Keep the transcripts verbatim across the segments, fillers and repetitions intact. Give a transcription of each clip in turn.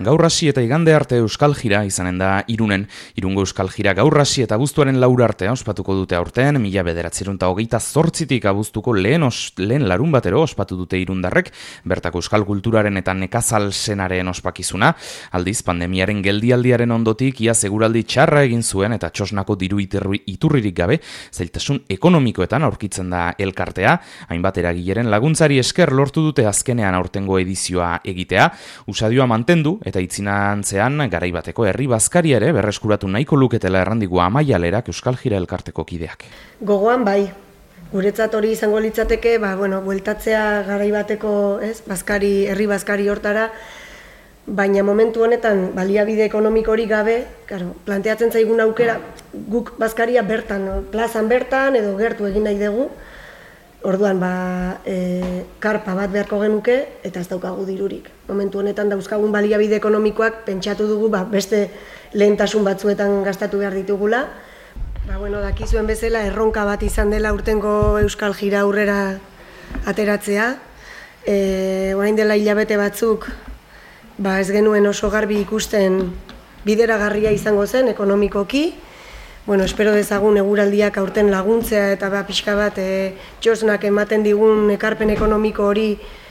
gaur hasi eta igande arte Euskal Jira izanen da Irunen. Irungo Euskal Jira gaur hasi eta abuztuaren laur arte ospatuko dute aurten, mila bederatziehun eta hogeita zortzitik abuztuko lehen, os, lehen larun batero ospatu dute irundarrek, bertako euskal kulturaren eta nekazal senaren ospakizuna. Aldiz, pandemiaren geldialdiaren ondotik ia seguraldi txarra egin zuen eta txosnako diru iturri, iturririk gabe, zailtasun ekonomikoetan aurkitzen da elkartea. Hainbat eragileren laguntzari esker lortu dute azkenean aurtengo edizioa egitea. Usadioa mantendu eta itzinantzean garaibateko herri bazkari ere berreskuratu nahiko luketela errandigu Amaia Lerak Euskal Jira elkarteko kideak. Gogoan bai, guretzat hori izango litzateke, ba, bueno, bueltatzea garaibateko, ez, bazkari, herri bazkari hortara, baina momentu honetan baliabide ekonomiko hori gabe, claro, planteatzen zaigun aukera, guk bazkaria bertan, plazan bertan edo gertu egin nahi dugu. Orduan, ba, e, karpa bat beharko genuke eta ez daukagu dirurik. Momentu honetan dauzkagun baliabide ekonomikoak pentsatu dugu, ba, beste lehentasun batzuetan gastatu behar ditugula. Ba, bueno, dakizuen bezala erronka bat izan dela urtengo Euskal Jira aurrera ateratzea. E, orain dela hilabete batzuk, ba, ez genuen oso garbi ikusten bideragarria izango zen ekonomikoki. Bueno, espero dezagun eguraldiak aurten laguntzea eta ba, pixka bat e, txosnak ematen digun ekarpen ekonomiko hori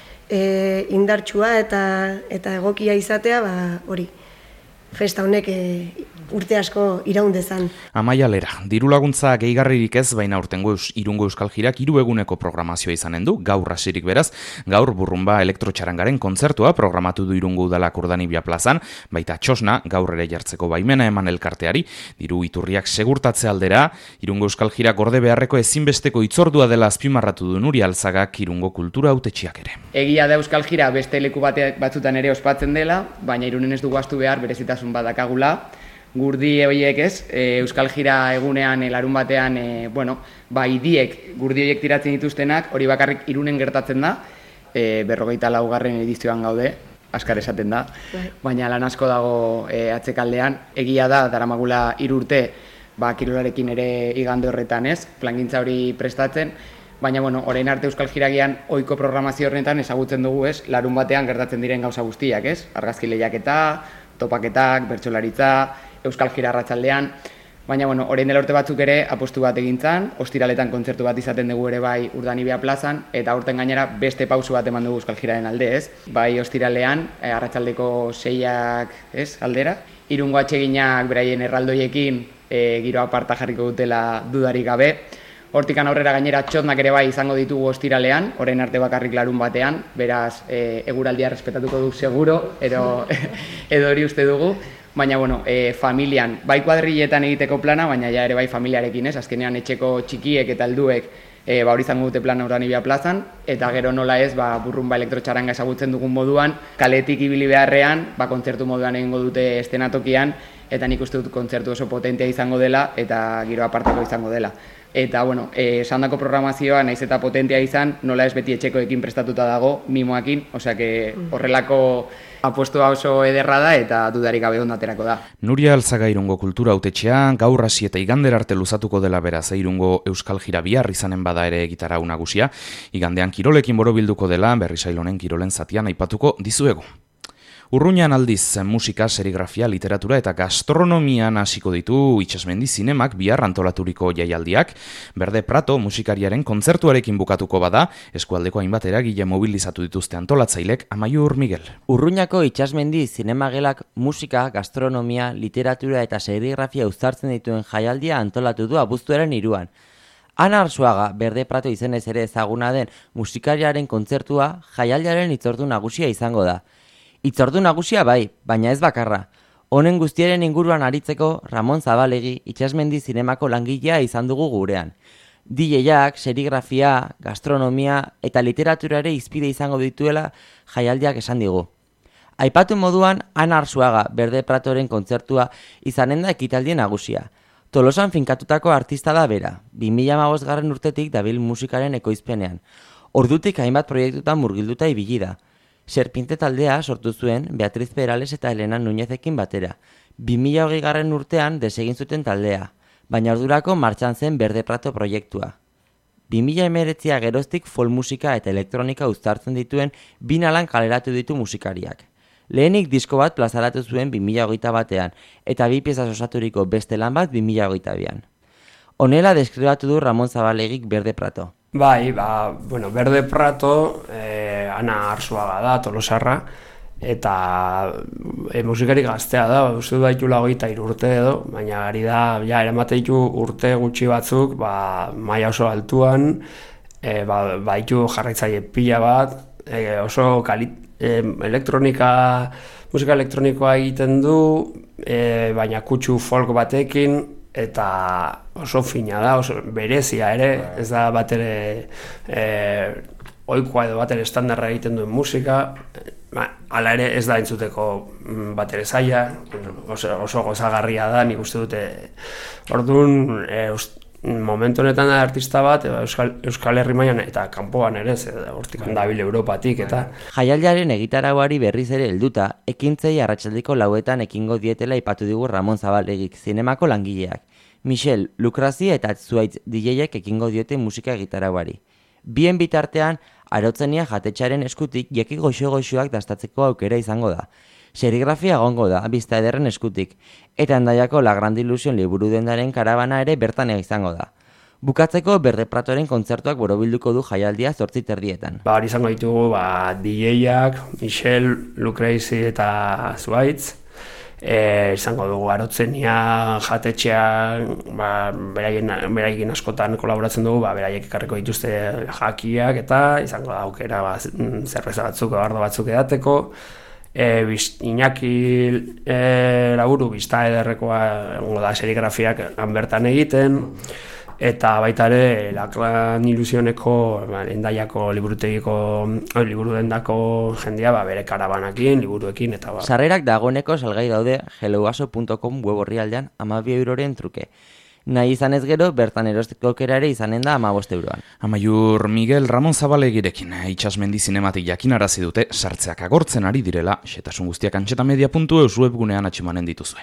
e, indartsua eta, eta egokia izatea, ba, hori, festa honek e, urte asko iraun dezan. Amaia Lera, diru laguntza gehigarririk ez, baina aurtengo eus, Irungo Euskal Jirak hiru eguneko programazioa izanen du, gaur hasirik beraz, gaur burrumba elektrotxarangaren kontzertua programatu du Irungo Udalak Urdanibia plazan, baita txosna gaur ere jartzeko baimena eman elkarteari, diru iturriak segurtatze aldera, Irungo Euskal Jirak gorde beharreko ezinbesteko itzordua dela azpimarratu du Nuria Alzagak Irungo kultura hautetxiak ere. Egia da Euskal Jira beste leku bate, batzutan ere ospatzen dela, baina Irunen ez dugu ahaztu behar berezitasun badakagula. Gurdi horiek ez, e, Euskal Jira egunean, e, larun batean, e, bueno, ba, idiek gurdi horiek tiratzen dituztenak, hori bakarrik Irunen gertatzen da, e, berrogeita laugarren edizioan gaude, askar esaten da, baina lan asko dago e, atzekaldean, egia da, daramagula hiru urte, ba, kirolarekin ere igande horretan ez, plangintza hori prestatzen, baina, bueno, orain arte Euskal Jiragian ohiko programazio horretan ezagutzen dugu ez, larun batean gertatzen diren gauza guztiak ez, argazki lehiaketa, topaketak, bertsolaritza, Euskal Jira arratsaldean, baina, bueno, orain dela urte batzuk ere apostu bat egintzan, ostiraletan kontzertu bat izaten dugu ere bai Urdanibia plazan, eta aurten gainera beste pausu bat eman dugu Euskal Jiraren alde, ez? Bai ostiralean, e, arratsaldeko seiak, ez, aldera, Irungo atseginak beraien erraldoiekin e, giro aparta jarriko dutela dudarik gabe. Hortikan aurrera gainera txotnak ere bai izango ditugu ostiralean, orain arte bakarrik larun batean, beraz e, eguraldia respetatuko du seguro, edo, edo hori uste dugu. Baina, bueno, e, familian, bai kuadrilletan egiteko plana, baina ja ere bai familiarekin, ez? Azkenean etxeko txikiek eta helduek e, ba, hori izango dute plana Urdanibia plazan, eta gero nola ez, ba, burrumba elektrotxaranga ezagutzen dugun moduan, kaletik ibili beharrean, ba, kontzertu moduan egingo dute estenatokian, eta nik uste dut kontzertu oso potentea izango dela, eta giro aparteko izango dela. Eta, bueno, e, esandako programazioa, naiz eta potentea izan, nola ez beti etxekoekin prestatuta dago, mimoakin, osea, horrelako apostua oso ederra da eta dudarik gabe ondo aterako da. Nuria Alzaga Irungo kultura hautetxea, gaur hasi eta igander arte luzatuko dela beraz Irungo Euskal Jira bihar izanen bada ere gitarau nagusia, igandean kirolekin borobilduko dela, Berrisailonen kirolen zatian aipatuko dizuegu. Urruñan aldiz, musika, serigrafia, literatura eta gastronomian hasiko ditu Itsasmendi zinemak bihar antolaturiko jaialdiak. Berde Prato musikariaren kontzertuarekin bukatuko bada, eskualdeko hainbat eragile mobilizatu dituzte antolatzailek. Amaiur Miguel. Urruñako Itsasmendi zinemagelak musika, gastronomia, literatura eta serigrafia uztartzen dituen jaialdia antolatu du abuztuaren hiruan. Ana Arzuaga, Berde Prato izenez ere ezaguna den musikariaren kontzertua jaialdiaren hitzordu nagusia izango da. Hitzordu nagusia bai, baina ez bakarra. Honen guztiaren inguruan aritzeko Ramon Zabalegi Itsasmendi zinemako langilea izan dugu gurean. D J-ak, serigrafia, gastronomia eta literaturare izpide izango dituela jaialdiak esan digu. Aipatu moduan, Ana Arzuaga, Berde Pratoren kontzertua izanen da ekitaldi nagusia. Tolosan finkatutako artista da bera, bi mila hamabosgarren urtetik dabil musikaren ekoizpenean. Ordutik hainbat proiektutan murgilduta ibili da. Serpinte taldea sortu zuen Beatriz Perales eta Elena Nuñezekin batera. bi mila hogeigarren urtean desegin zuten taldea, baina ordurako martxan zen Berde Prato proiektua. bi mila hemeretzia geroztik folk musika eta elektronika uztartzen dituen binalan kaleratu ditu musikariak. Lehenik disko bat plazaratu zuen bi mila hogeita batean, eta bi piezaz osaturiko beste lan bat bi mila hogeita bian. Honela deskribatu du Ramon Zabalegik Berde Prato. Bai, ba, bueno, Berde Prato, eh, Ana Arzuaga da, tolosarra, eta e, musikari gaztea da, uste du daitula hogeita hiru urte edo, baina ari da, ja, eramateitu urte gutxi batzuk, ba, maila oso altuan, e, ba, baitu jarraitzaile pila bat, e, oso kalit, e, elektronika, musika elektronikoa egiten du, e, baina kutsu folk batekin, eta oso fina da, oso berezia ere, ez da bat ere e, ohikoa edo bat ere estandarra egiten duen musika, ba, hala ere ez da entzuteko bat ere zaila, oso, oso gozagarria da, nik uste dute. Orduan, e, momentu honetan da artista bat, Euskal, Euskal Herri mailan eta kanpoan ere, hortik handabil Europatik eta... Jaialdiaren egitarauari berriz ere helduta, ekintzei arratsaldeko lauetan ekingo dietela ipatu digu Ramon Zabalegik, zinemako langileak. Michel, Lukrazi eta Zuaitz D J-ek ekingo diote musika egitarauari. Bien bitartean, Arotzenia jatetxaren eskutik jeki goxo-goxoak dastatzeko aukera izango da. Serigrafia egongo da, Bizta Ederren eskutik, eta Hendaiako La Grande Ilusion liburu dendaren karabana ere bertan izango da. Bukatzeko Berde Pratoren kontzertuak borobilduko du jaialdia zortzi terdietan. Ba, hori izango ditugu ba, D J-ak, Michel, Lukrazi eta Zuaitz, E, izango dugu Arotzenia jatetxean, ba, beraiekin askotan kolaboratzen dugu, ba, beraiek ekarriko dituzte jakiak eta izango da aukera ba, zerbeza batzuk, bardo batzuk edateko. E, biz, Iñaki e, Laburu, Bizta Ederrekoa egongo da serigrafiak bertan egiten, eta baita ere La Grande Ilusioneko, ba, Hendaiako liburutegiko, liburu dendako jendea ba, bere karabanakin, liburuekin eta ba. Sarrerak dagoeneko salgai daude helloaso puntu com web orrialdean hamabi euroren truke. Nahi izan ez gero, bertan erosteko aukera ere izanen da hamabost euroan. Amaiur Miguel Ramon Zabalegirekin Itsasmendi Zinematik jakinarazi dute sartzeak agortzen ari direla, xetasun guztiak antxetamedia puntu eus webgunean atximanen dituzue.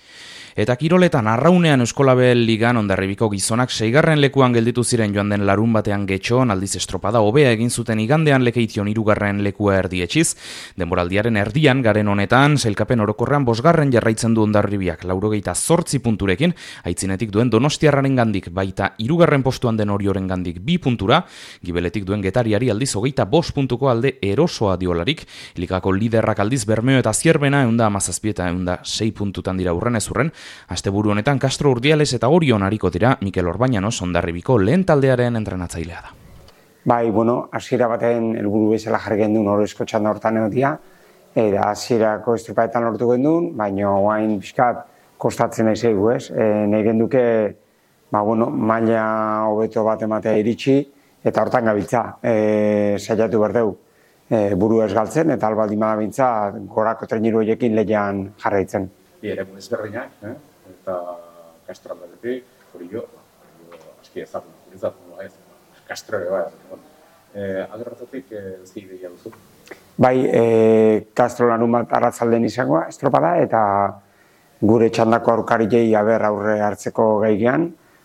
Eta kiroletan Arraunean Euskolabel Ligan Hondarribiko gizonak seigarren lekuan gelditu ziren joan den larun batean Getxon, aldiz estropada hobea egin zuten igandean Lekeition hirugarren lekua erdietxiz. Denboraldiaren erdian garen honetan, sailkapen orokorrean bosgarren jarraitzen du Hondarribiak laurogeita zortzi punturekin, aitzinetik duen Donostiarraren gandik baita hirugarren postuan den Orioren gandik bi puntura, Gibeletik duen Getariari aldiz hogeita bost puntuko alde erosoa diolarik, Ligako liderrak aldiz Bermeo eta Zierbena eunda hamazazpi eta eunda sei puntutan dira urren ez urren. Asteburu honetan Castro Urdiales eta Orion ariko dira Mikel Orbañanos Hondarribiko lehen taldearen entrenatzailea da. Bai, bueno, hasiera baten helburu bezala jarri gendun horrezko txanda hortan egotia, eta hasierako estropaetan lortu gendun, baina oain pixkat kostatzen nahi zeigu, ez? E, nahi genduke, ba, bueno, maila hobeto bat ematea iritsi, eta hortan gabiltza, e, saiatu berdeu, e, buru ez galtzen, eta albaldin badabintza gorako treniru horiekin lehian jarraitzen. Bi ere ezberdinak, eh? Eta Castro aldetik, hori jo, aski ezagun, ezagun, ez, Castro ere bai. Eh, Agerratatik zi ideia duzu? Bai, e, Castro lanun bat arratzalden izangoa, estropada, eta gure txandako aurkarilei aber aurre hartzeko gaigean,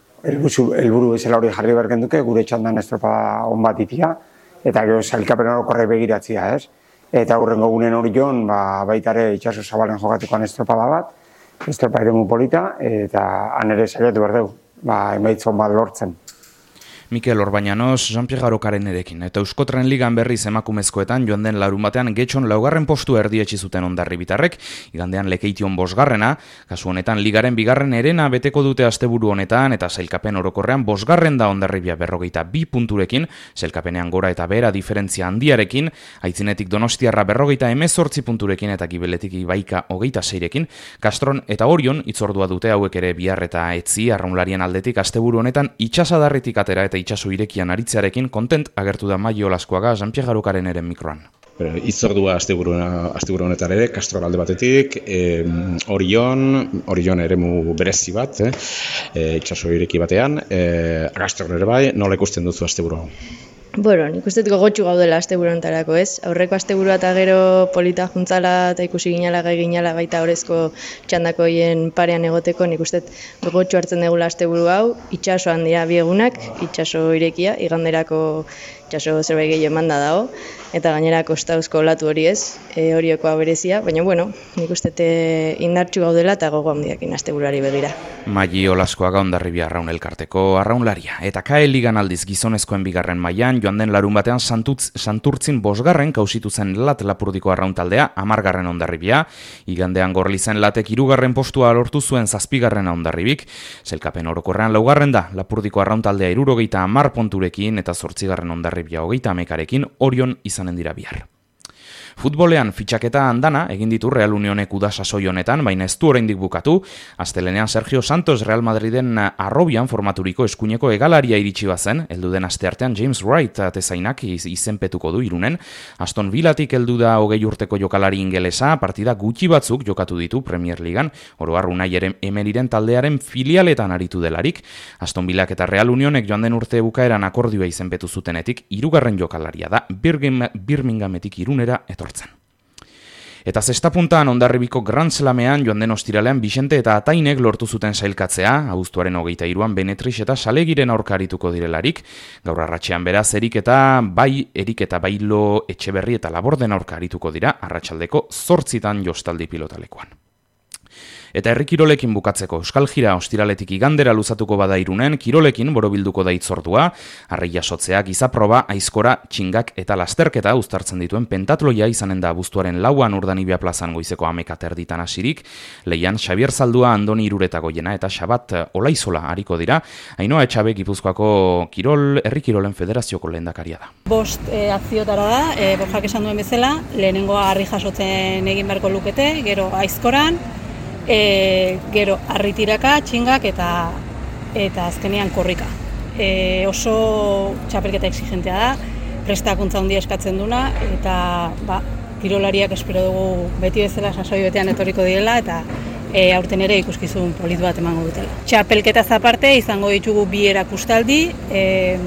helburu bezala hori jarri berken duke, gure txandan estropada on bat itia, eta gero sailkapen orokorrei begiratzia, ez? Eta hurrengo gunen hori joan, ba, baita ere itxaso zabalen jokatukoan estropada bat, estropa eremu polita, eta han ere saiatu berdeu, ba, emaitzon bat lortzen. Mikel Orbañanos, Jean-Pierre Arokaren erekin, eta Euskotren Ligan berriz emakumezkoetan joan den larun batean Getxon laugarren postu erdietsi zuten Hondarribitarrek, igandean Lekeition bosgarrena, kasu honetan Ligaren bigarren herena beteko dute asteburu honetan, eta sailkapen orokorrean bosgarren da Hondarribia berrogeita bi punturekin, sailkapenean gora eta behera diferentzia handiarekin, aitzinetik Donostiarra berrogeita emezortzi punturekin eta Gibeletik Ibaika hogeita seirekin, Castron eta Orion itzordua dute hauek ere bihar eta etzi arraunlarien aldetik asteburu honetan itxasadarritik atera eta itxaso irekian aritzearekin kontent agertu da Maio Olaskoaga Jean-Pierre Arokaren eren mikroan. Itzordua asteburu honetan ere, Castro alde batetik, e, Orion, Orion eremu berezi bat, eh? E, itxaso ireki batean, e, Castro ere bai, nola ikusten duzu asteburu? Bueno, nik uste gogotxu gaudela asteburu honetarako, ez? Aurreko asteburua eta gero polita juntzala eta ikusi ginala, gai ginala baita horrezko txandako hien parean egoteko, nik uste gogotxu hartzen dugula asteburu hau, itxaso handia biegunak, itxaso irekia, iganderako itxaso zerbait gehiago emanda dago, eta gainera kostauzko olatu hori ez, e, horiokoa berezia, baina bueno, nik uste indartsu gaudela eta gogo handiakin asteburuari begira. Maili Olaskoaga Hondarribia Arraun elkarteko arraunlaria. Eta K E Ligan aldiz gizonezkoen bigarren mailan joan den larun batean santutz, santurtzin bosgarren kausitu zen Lat Lapurdiko arraun taldea, hamargarren Hondarribia, igandean Gorlizen Latek hirugarren postua lortu zuen zazpigarren Hondarribik, zelkapen orokorrean laugarren da Lapurdiko arraun taldea hirurogeita hamar punturekin eta zortzigarren Hondarribia hogeita hamekarekin Orion izanen dira bihar. Futbolean fitxaketa andana egin ditu Real Unionek uda sasoi honetan, baina ez du oraindik bukatu. Astelenean Sergio Santos Real Madriden arrobian formaturiko eskuineko hegalaria iritsi bazen, heldu den asteartean James Wright atezainak izenpetuko du Irunen. Aston Villatik heldu da hogei urteko jokalari ingelesa, partida gutxi batzuk jokatu ditu Premier Ligan, oro har Unai Emeriren taldearen filialetan aritu delarik. Aston Villak eta Real Unionek joan den urte bukaeran akordioa izenpetu zutenetik hirugarren jokalaria da, Birminghametik Irunera etortzen. Eta zesta puntan Hondarribiko Grand Slamean joan den ostiralean Bixente eta Atainek lortu zuten sailkatzea, abuztuaren hogeita hiruan Benetrix eta Salegiren aurka arituko direlarik, gaur arratsean beraz Erik eta bai Erik eta Bailo Etxeberri eta Laborden aurka arituko dira arratsaldeko zortzitan jostaldi pilotalekuan. Eta herri kirolekin bukatzeko Euskal Jira ostiraletik igandera luzatuko bada Irunen, kirolekin borobilduko da itzordua, arrei jasotzea, gizaproba, aizkora, txingak eta lasterketa uztartzen dituen pentatloia izanen da abuztuaren lauan Urdanibia plazan goizeko hameka terditan hasirik, leian Xabier Zaldua Andoni Irureta Goiena eta Xabat Olaizola hariko dira, Ainhoa Etxabe Gipuzkoako kirol, herri kirolen federazioko lehendakaria da. Bost e, akziotara da, e, Borjak esan duen bezala, lehenengoa harri jasotzen egin beharko lukete, gero aizkoran, E, gero arritiraka, txingak eta eta azkenean korrika. E, oso txapelketa exigentea da, prestakuntza handia eskatzen duna eta ba, kirolariak espero dugu beti bezala sasoi betean etorriko direla eta e, aurten ere ikuskizun polit bat emango dutela. Txapelketaz aparte izango ditugu bi erakustaldi, e,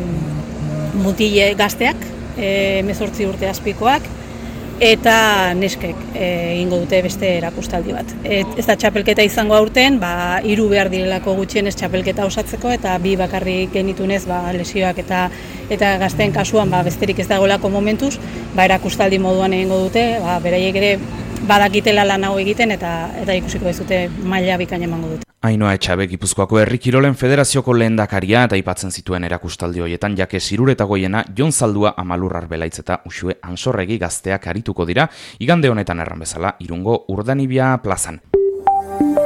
mutile gazteak, e, hemezortzi urte azpikoak, eta neskek egingo dute beste erakustaldi bat. Et, ez da txapelketa izango aurten, ba, hiru behar direlako gutxienez txapelketa osatzeko, eta bi bakarrik genitunez ba, lesioak eta eta gazteen kasuan ba, besterik ez dagoelako momentuz, ba, erakustaldi moduan egingo dute, ba, beraiek ere badakitela lan hau egiten eta eta ikusiko ez dute maila bikaina emango dute. Ainhoa Etxabe Gipuzkoako herri kirolen federazioko lehendakaria eta aipatzen zituen erakustaldi hoietan Jake Zirureta Goiena, Jon Zaldua, Amalur Arbelaitz eta Uxue Ansorregi gazteak arituko dira, igande honetan erran bezala Irungo Urdanibia plazan.